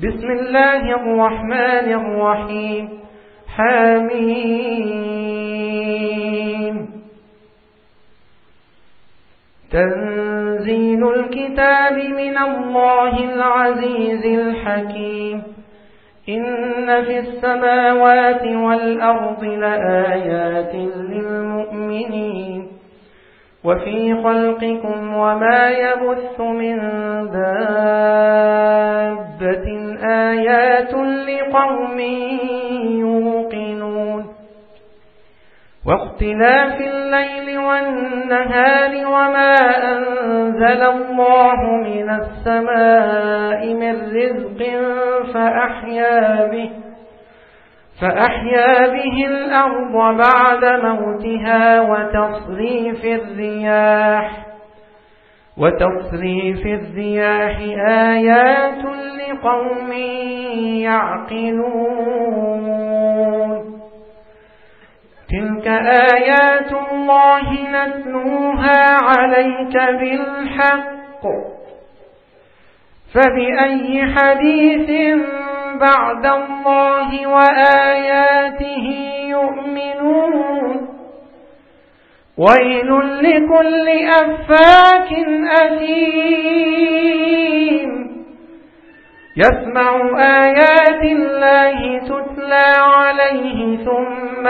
بسم الله الرحمن الرحيم حميم تنزيل الكتاب من الله العزيز الحكيم إن في السماوات والأرض لآيات للمؤمنين وفي خلقكم وما يبث من دابة آيات لقوم يوقنون واختلاف الليل والنهار وما أنزل الله من السماء من رزق فأحيا به الأرض بعد موتها وتصريف الرياح آيات لقوم يعقلون تلك آيات الله نتلوها عليك بالحق فبأي حديث بعد الله وآياته يؤمنون ويل لكل أفاك أثيم يسمع آيات الله تتلى عليه ثم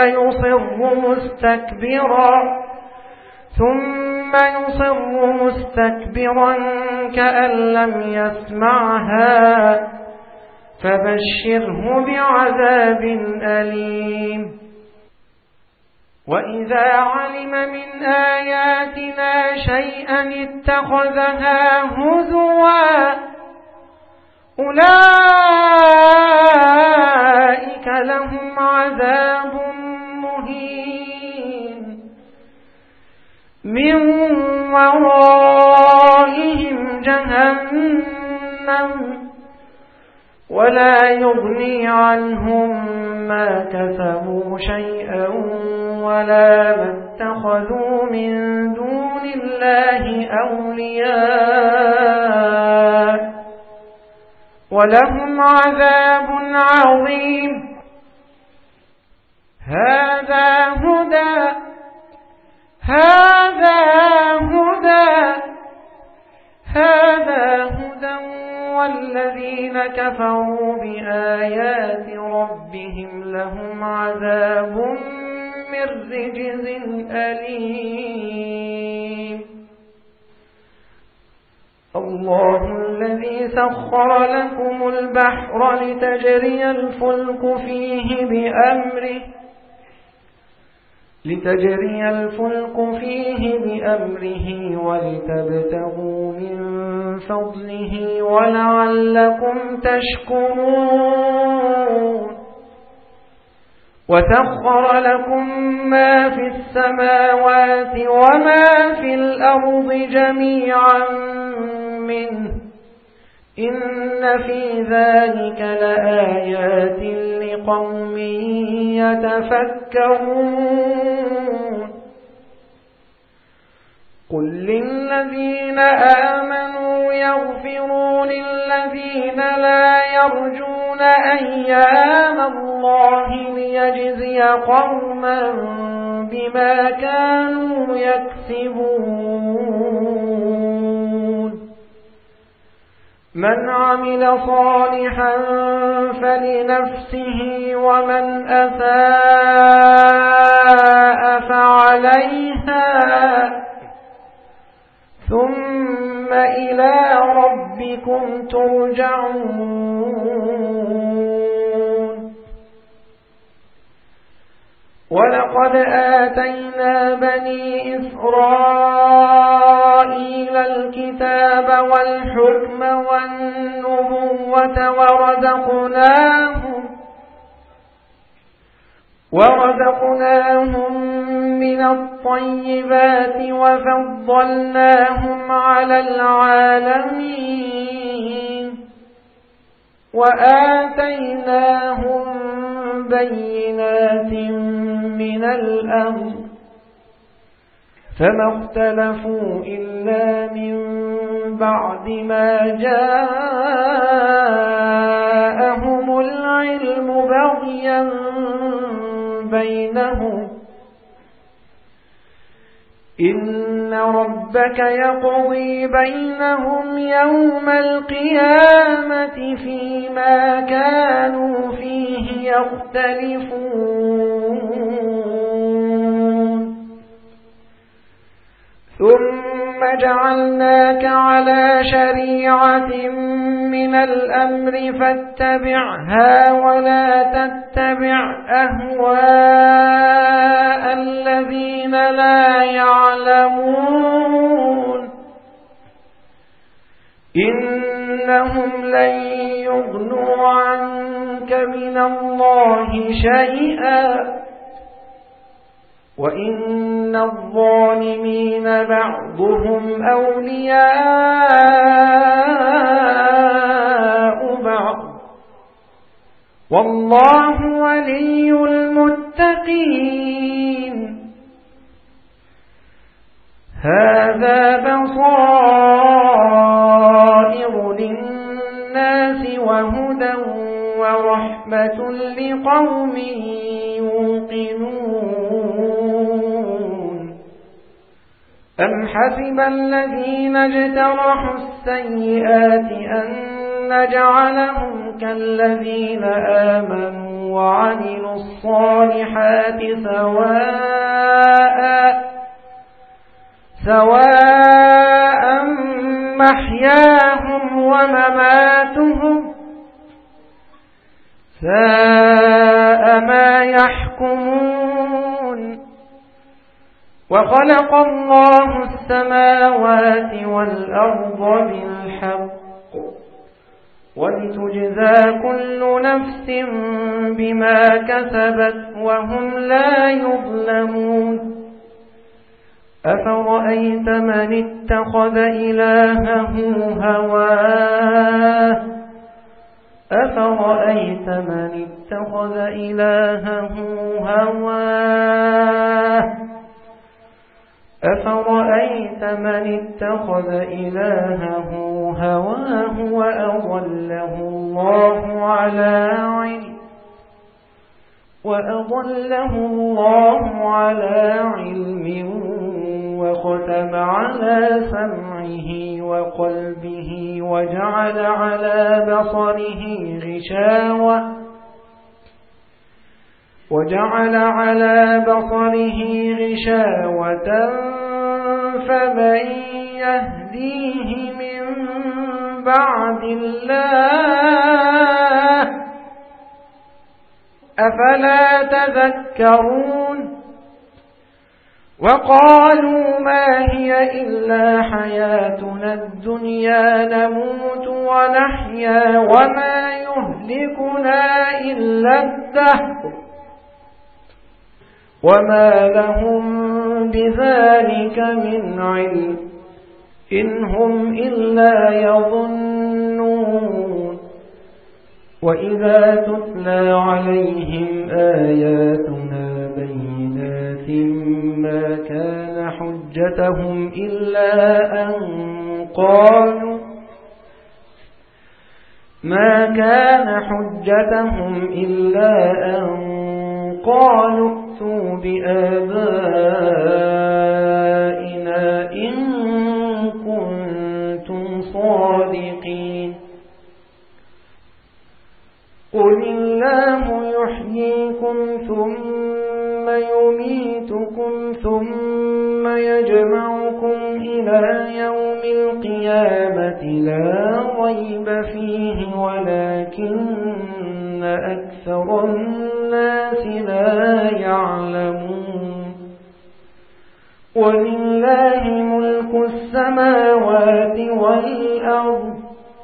يصر مستكبرا كأن لم يسمعها فبشره بعذاب أليم وإذا علم من آياتنا شيئا اتخذها هزوا أولئك لهم عذاب مهين من ورائهم جهنم ولا يغني عنهم ما كسبوا شيئا ولا ما اتخذوا من دون الله أولياء ولهم عذاب عظيم هذا هدى والذين كفروا بآيات ربهم لهم عذاب من رجز أليم الله الذي سخر لكم البحر لتجري الفلك فيه بأمره ولتبتغوا من فضله ولعلكم تشكرون وسخر لكم ما في السماوات وما في الأرض جميعا منه إن في ذلك لآيات لقوم يتفكرون قل للذين آمنوا يغفروا للذين لا يرجون أيام الله ليجزي قوما بما كانوا يكسبون من عمل صالحا فلنفسه ومن أساء فعليها ثم إلى ربكم ترجعون ولقد آتينا بني إسرائيل الكتاب والحكم والنبوة ورزقناهم من الطيبات وفضلناهم على العالمين وآتيناهم بينات من الأمر فما اختلفوا إلا من بعد ما جاءهم بينهم إن ربك يقضي بينهم يوم القيامة فيما كانوا فيه يختلفون ثم جعلناك على شريعة من الأمر فاتبعها ولا تتبع أهواء الذين لا يعلمون إنهم لن يغنوا عنك من الله شيئا وإن الظالمين بعضهم أولياء بعض والله ولي المتقين هذا بصائر للناس وهدى ورحمة لقوم يوقنون أم حسب الذين اجترحوا السيئات أن نجعلهم كالذين آمنوا وعملوا الصالحات سواء محياهم ومماتهم ساء ما يحكمون وخلق الله السماوات والأرض بالحق ولتجزى كل نفس بما كسبت وهم لا يظلمون أفرأيت من اتخذ إلهه هواه وأضله الله على علم وختم على سمعه وقلبه وجعل على بصره غشاوة فمن يهديه من بعد الله أفلا تذكرون وقالوا ما هي إلا حياتنا الدنيا نموت ونحيا وما يهلكنا إلا الدهر وما لهم بذلك من علم إن هم إلا يظنون وإذا تتلى عليهم آياتنا بينات ما كان حجتهم إلا أن قالوا ائتوا بآبائنا إن كنتم صادقين قل الله يحييكم ثم يميتكم ثم يجمعكم إلى يوم القيامة لا ريب فيه ولكن أكثر الناس لا يعلمون ولله ملك السماوات والأرض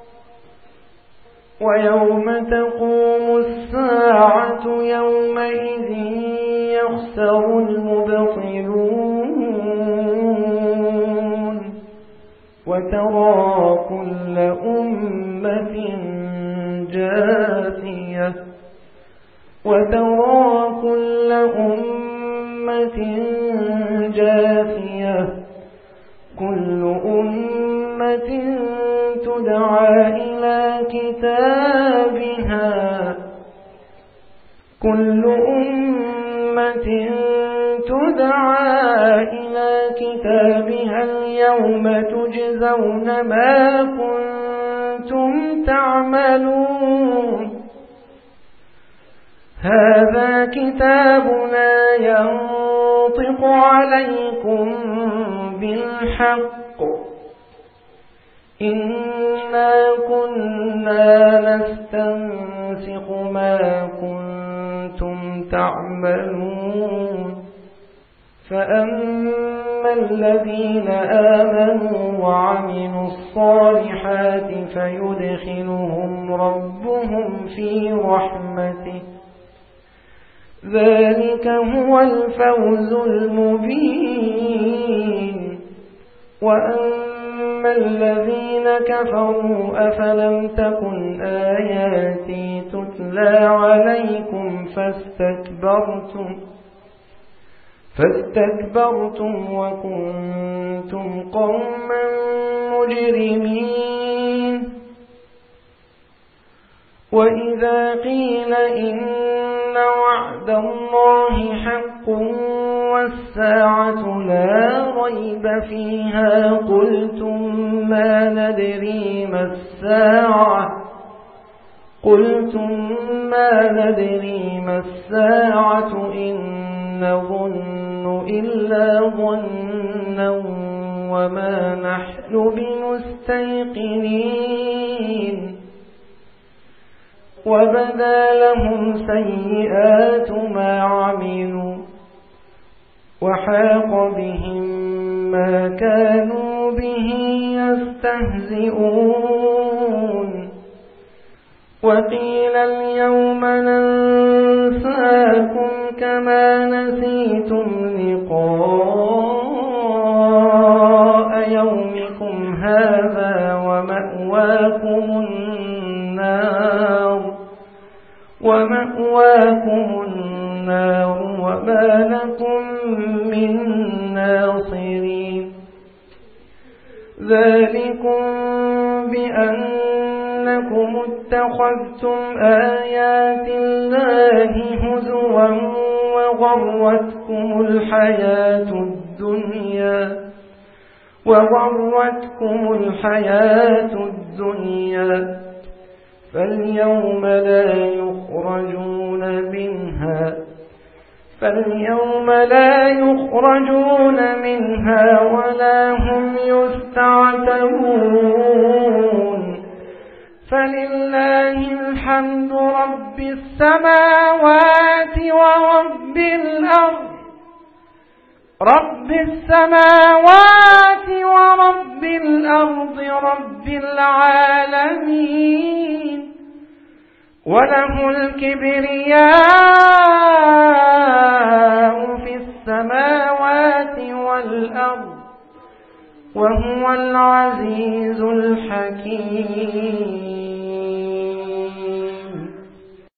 ويوم تقوم الساعة يومئذ يخسر المبطلون وترى كل أمة جاثية كل أمة تدعى إلى كتابها أمة تدعى إلى كتابها اليوم تجزون ما كنتم تعملون هذا كتابنا ينطق عليكم بالحق إنا كنا نستنسخ ما كنتم تعملون فأما الذين آمنوا وعملوا الصالحات فيدخلهم ربهم في رحمته ذلك هو الفوز المبين وأما الذين كفروا أفلم تكن آياتي تتلى عليكم فاستكبرتم وكنتم قوما مجرمين وإذا قيل إن وعد الله حق والساعة لا ريب فيها قلتم ما ندري ما الساعة إن نظن إلا ظنا وما نحن بمستيقنين وبدا لهم سيئات ما عملوا وحاق بهم ما كانوا به يستهزئون وقيل اليوم ننساكم كما نسيتم لقاء يومكم هذا ومأواكم النار وما لكم من ناصرين ذلكم بأنكم اتخذتم آيات الله هزوا وغرتكم الحياة الدنيا فاليوم لا يخرجون منها ولا هم يستعتبون فلله الحمد رب السماوات ورب الأرض رب العالمين وله الكبرياء في السماوات والأرض وهو العزيز الحكيم